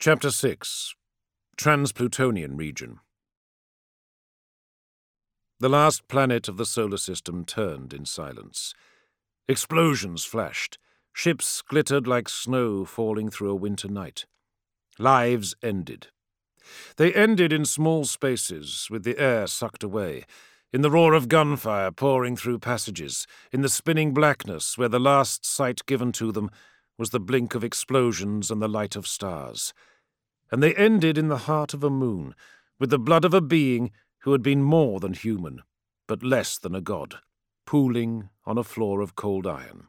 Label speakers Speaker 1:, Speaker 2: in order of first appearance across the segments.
Speaker 1: Chapter 6. Transplutonian Region. The last planet of the solar system turned in silence. Explosions flashed. Ships glittered like snow falling through a winter night. Lives ended. They ended in small spaces, with the air sucked away, in the roar of gunfire pouring through passages, in the spinning blackness where the last sight given to them was the blink of explosions and the light of stars. And they ended in the heart of a moon, with the blood of a being who had been more than human, but less than a god, pooling on a floor of cold iron.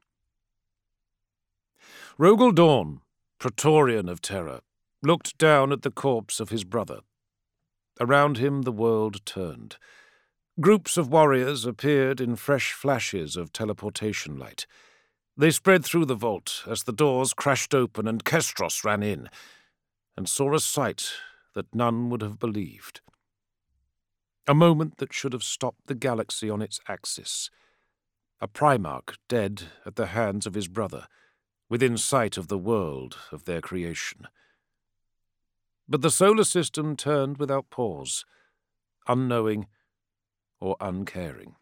Speaker 1: Rogel Dawn, Praetorian of terror, looked down at the corpse of his brother. Around him the world turned. Groups of warriors appeared in fresh flashes of teleportation light. They spread through the vault as the doors crashed open and Kestros ran in, and saw a sight that none would have believed. A moment that should have stopped the galaxy on its axis. A Primarch dead at the hands of his brother, within sight of the world of their creation. But the solar system turned without pause, unknowing or uncaring.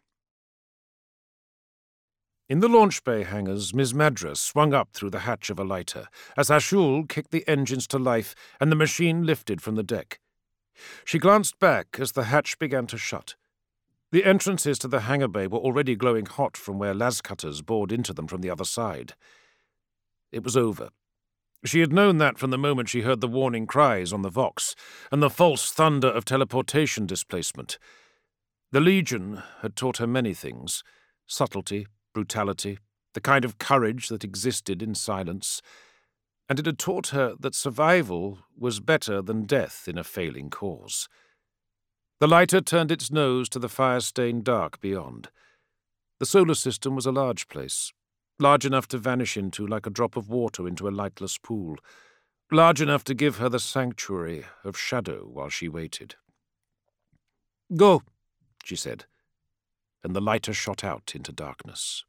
Speaker 1: In the launch bay hangars, Ms. Madras swung up through the hatch of a lighter as Ashul kicked the engines to life and the machine lifted from the deck. She glanced back as the hatch began to shut. The entrances to the hangar bay were already glowing hot from where lascutters bored into them from the other side. It was over. She had known that from the moment she heard the warning cries on the Vox and the false thunder of teleportation displacement. The Legion had taught her many things: subtlety, brutality, the kind of courage that existed in silence, and it had taught her that survival was better than death in a failing cause. The lighter turned its nose to the fire-stained dark beyond. The solar system was a large place, large enough to vanish into like a drop of water into a lightless pool, large enough to give her the sanctuary of shadow while she waited. "Go," she said, and the lighter shot out into darkness.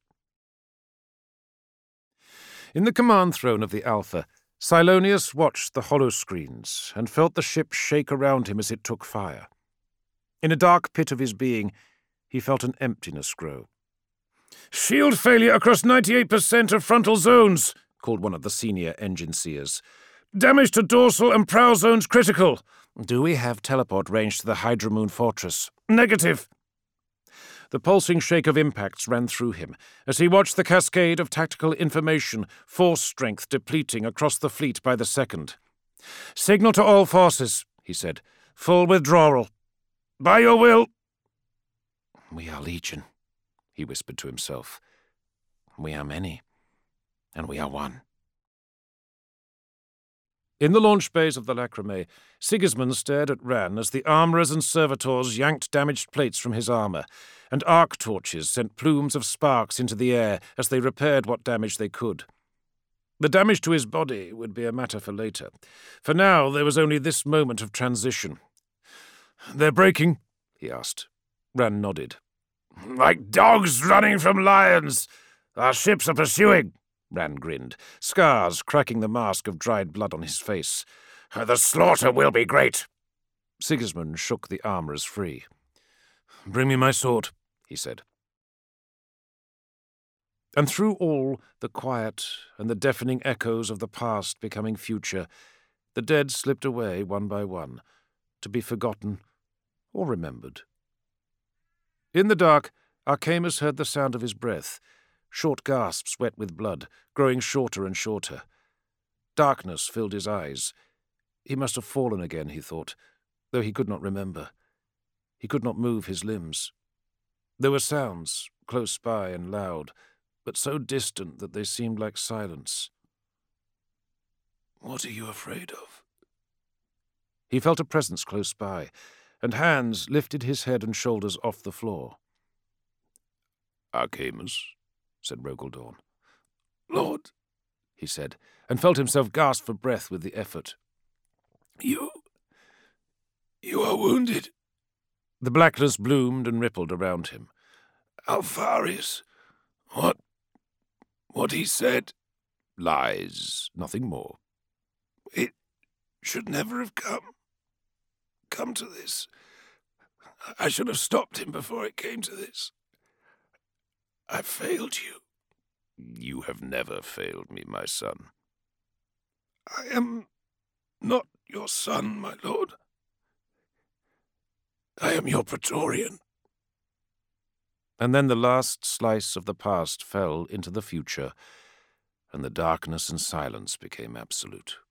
Speaker 1: In the command throne of the Alpha, Silonius watched the holoscreens and felt the ship shake around him as it took fire. In a dark pit of his being, he felt an emptiness grow. "Shield failure across 98% of frontal zones," called one of the senior engine seers. "Damage to dorsal and prow zones critical." "Do we have teleport range to the Hydromoon Fortress?" "Negative." The pulsing shake of impacts ran through him as he watched the cascade of tactical information, force strength depleting across the fleet by the second. "Signal to all forces," he said. "Full withdrawal." "By your will." "We are Legion," he whispered to himself. "We are many, and we are one." In the launch bays of the Lacrimae, Sigismund stared at Ran as the armourers and servitors yanked damaged plates from his armour, and arc torches sent plumes of sparks into the air as they repaired what damage they could. The damage to his body would be a matter for later. For now, there was only this moment of transition. "They're breaking?" he asked. Ran nodded. "Like dogs running from lions. Our ships are pursuing." Ran grinned, scars cracking the mask of dried blood on his face. "The slaughter will be great." Sigismund shook the armourers free. "Bring me my sword," he said. And through all the quiet and the deafening echoes of the past becoming future, the dead slipped away one by one, to be forgotten or remembered. In the dark, Archamus heard the sound of his breath, short gasps wet with blood, growing shorter and shorter. Darkness filled his eyes. He must have fallen again, he thought, though he could not remember. He could not move his limbs. There were sounds, close by and loud, but so distant that they seemed like silence. "What are you afraid of?" He felt a presence close by, and hands lifted his head and shoulders off the floor. "Archamus," said Rogel Dawn. "Lord," he said, and felt himself gasp for breath with the effort. You are wounded." The blackness bloomed and rippled around him. "Alpharius, what he said?" "Lies, nothing more." "It should never have come to this. I should have stopped him before it came to this. I failed you.
Speaker 2: You have never failed me, my son.
Speaker 1: I am not your son, my lord. I am your Praetorian. And then the last slice of the past fell into the future, and the darkness and silence became absolute.